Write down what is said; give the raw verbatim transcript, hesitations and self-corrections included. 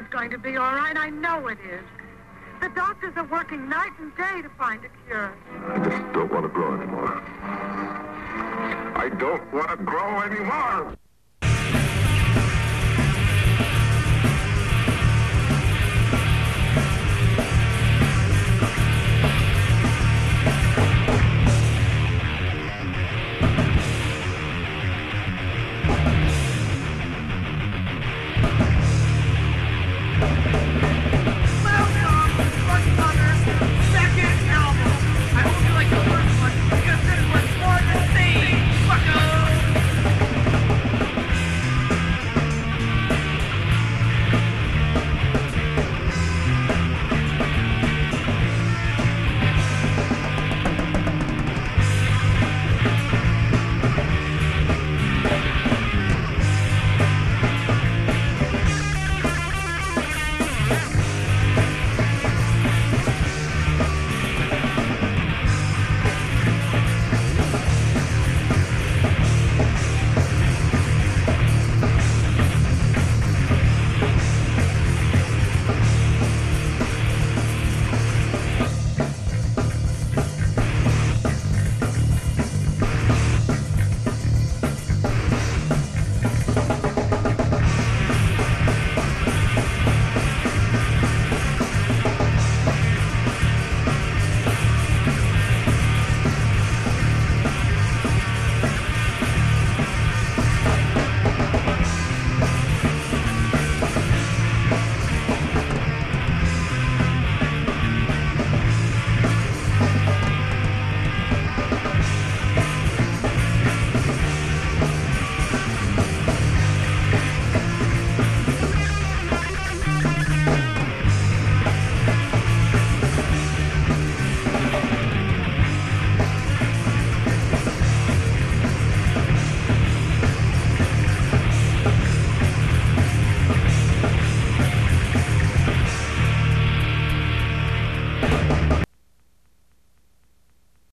going to be all right. I know it is. The doctors are working night and day to find a cure. I just don't want to grow anymore. I don't want to grow anymore.